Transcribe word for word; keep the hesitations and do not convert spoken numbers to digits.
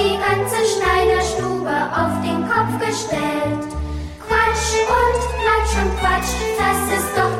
die ganze Schneiderstube auf den Kopf gestellt. Quatsch und Klatsch und Quatsch, das ist doch